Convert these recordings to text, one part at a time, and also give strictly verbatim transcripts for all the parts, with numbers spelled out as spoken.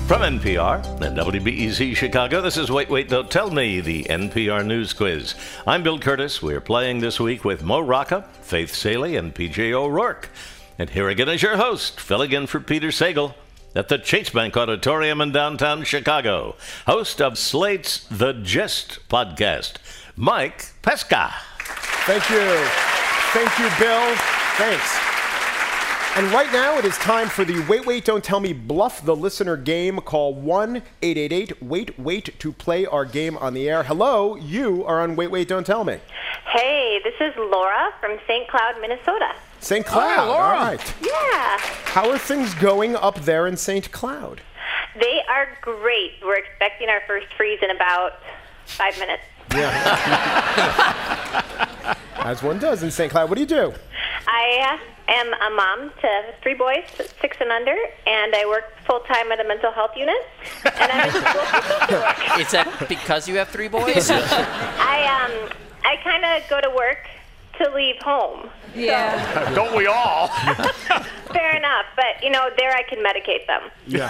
From N P R and W B E Z Chicago, this is Wait, Wait, Don't Tell Me, the N P R News Quiz. I'm Bill Curtis. We're playing this week with Mo Rocca, Faith Salie, and P J O'Rourke. And here again is your host, filling in for Peter Sagal at the Chase Bank Auditorium in downtown Chicago, host of Slate's The Gist podcast, Mike Pesca. Thank you. Thank you, Bill. Thanks. And right now it is time for the Wait, Wait, Don't Tell Me Bluff the Listener game. Call one eight eight eight wait wait to play our game on the air. Hello, you are on Wait, Wait, Don't Tell Me. Hey, this is Laura from Saint Cloud, Minnesota. Saint Cloud, Hi, Laura. All right. Yeah. How are things going up there in Saint Cloud? They are great. We're expecting our first freeze in about five minutes. Yeah. As one does in Saint Cloud. What do you do? I am a mom to three boys, six and under, and I work full-time at a mental health unit, and I'm in school for social work. Is that because you have three boys? I, um, I kind of go to work to leave home. Yeah. So, Don't we all? fair enough, but, you know, there I can medicate them. Yeah.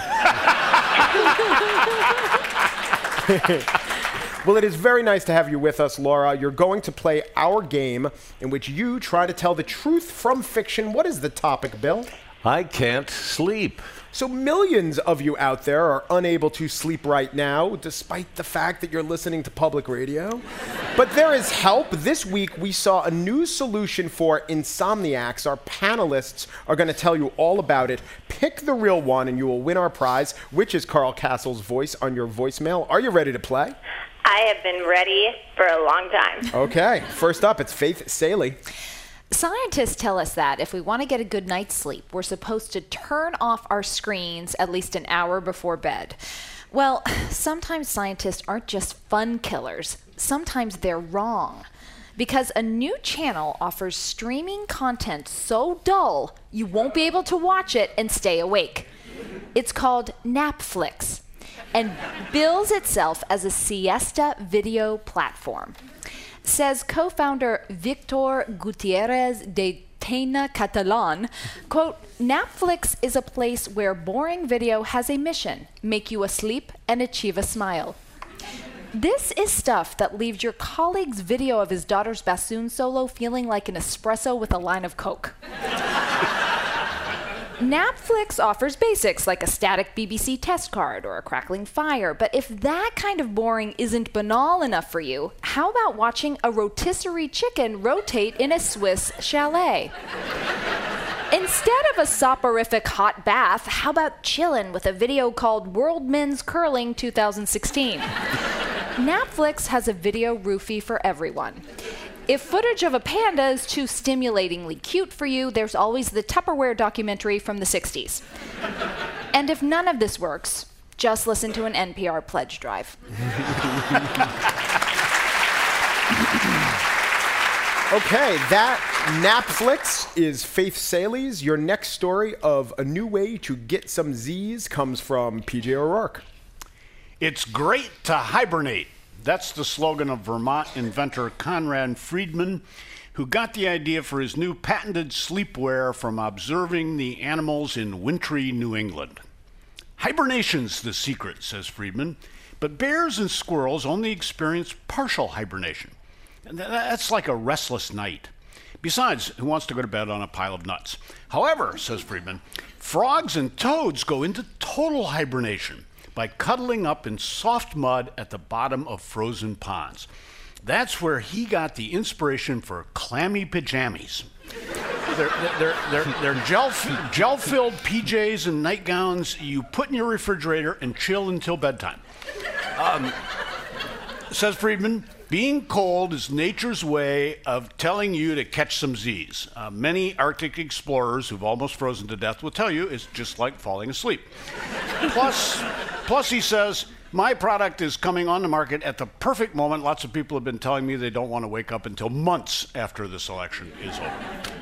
Well, it is very nice to have you with us, Laura. You're going to play our game in which you try to tell the truth from fiction. What is the topic, Bill? I can't sleep. So millions of you out there are unable to sleep right now, despite the fact that you're listening to public radio. But there is help. This week, we saw a new solution for insomniacs. Our panelists are going to tell you all about it. Pick the real one, and you will win our prize, which is Carl Castle's voice on your voicemail. Are you ready to play? I have been ready for a long time. Okay. First up, it's Faith Salie. Scientists tell us that if we want to get a good night's sleep, we're supposed to turn off our screens at least an hour before bed. Well, sometimes scientists aren't just fun killers. Sometimes they're wrong. Because a new channel offers streaming content so dull, you won't be able to watch it and stay awake. It's called Napflix, and bills itself as a siesta video platform. Says co-founder Victor Gutierrez de Tena Catalan, quote, Napflix is a place where boring video has a mission, make you asleep and achieve a smile. This is stuff that leaves your colleague's video of his daughter's bassoon solo feeling like an espresso with a line of Coke. Napflix offers basics like a static B B C test card or a crackling fire, but if that kind of boring isn't banal enough for you, how about watching a rotisserie chicken rotate in a Swiss chalet? Instead of a soporific hot bath, how about chillin' with a video called World Men's Curling twenty sixteen? Napflix has a video roofie for everyone. If footage of a panda is too stimulatingly cute for you, there's always the Tupperware documentary from the sixties. And if none of this works, just listen to an N P R pledge drive. Okay, that Napflix is Faith Salie's. Your next story of a new way to get some Z's comes from P J O'Rourke. It's great to hibernate. That's the slogan of Vermont inventor Conrad Friedman, who got the idea for his new patented sleepwear from observing the animals in wintry New England. Hibernation's the secret, says Friedman, but bears and squirrels only experience partial hibernation. And that's like a restless night. Besides, who wants to go to bed on a pile of nuts? However, says Friedman, frogs and toads go into total hibernation by cuddling up in soft mud at the bottom of frozen ponds. That's where he got the inspiration for clammy pajamas. They're, they're, they're, they're gel, gel-filled P Js and nightgowns you put in your refrigerator and chill until bedtime. Um, says Friedman, being cold is nature's way of telling you to catch some Z's. Uh, many Arctic explorers who've almost frozen to death will tell you it's just like falling asleep. Plus, plus, he says, my product is coming on the market at the perfect moment. Lots of people have been telling me they don't want to wake up until months after this election is over.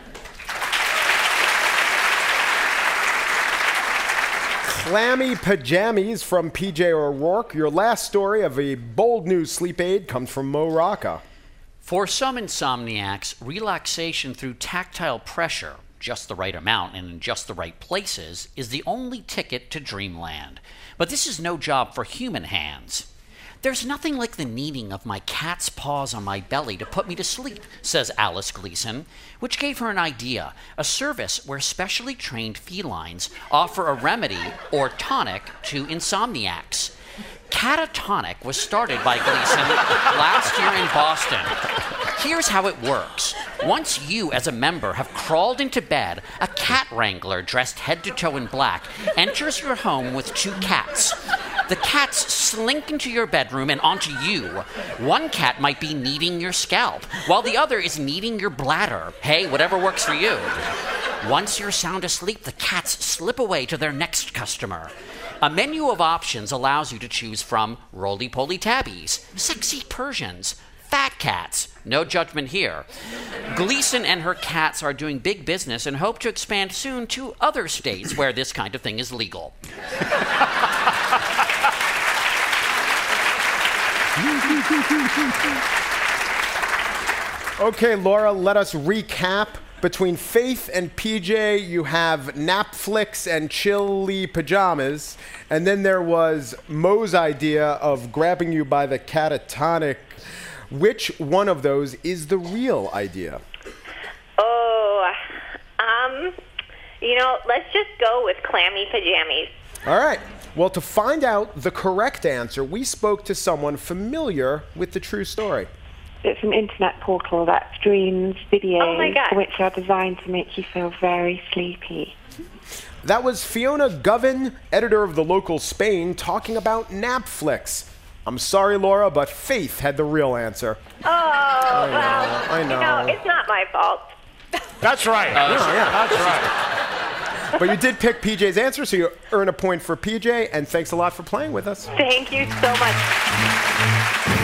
Clammy pajamas from P J O'Rourke. Your last story of a bold new sleep aid comes from Mo Rocca. For some insomniacs, relaxation through tactile pressure, just the right amount and in just the right places is the only ticket to dreamland. But this is no job for human hands. There's nothing like the kneading of my cat's paws on my belly to put me to sleep, says Alice Gleason, which gave her an idea, a service where specially trained felines offer a remedy or tonic to insomniacs. Catatonic was started by Gleason last year in Boston. Here's how it works. Once you, as a member, have crawled into bed, a cat wrangler dressed head to toe in black enters your home with two cats. The cats slink into your bedroom and onto you. One cat might be kneading your scalp, while the other is kneading your bladder. Hey, whatever works for you. Once you're sound asleep, the cats slip away to their next customer. A menu of options allows you to choose from roly-poly tabbies, sexy Persians, fat cats, no judgment here. Gleason and her cats are doing big business and hope to expand soon to other states where this kind of thing is legal. Okay, Laura, let us recap. Between Faith and P J, you have Napflix and chilly pajamas. And then there was Mo's idea of grabbing you by the catatonic. Which one of those is the real idea? Oh, um, you know, let's just go with clammy pajamas. All right. Well, to find out the correct answer, we spoke to someone familiar with the true story. It's an internet portal that streams videos Oh my God. which are designed to make you feel very sleepy. That was Fiona Govan, editor of the local Spain, talking about Napflix. I'm sorry, Laura, but Faith had the real answer. Oh, I know, well, I know. You know, it's not my fault. That's right. Yeah, yeah. That's right. But you did pick P J's answer, so you earn a point for P J, and thanks a lot for playing with us. Thank you so much.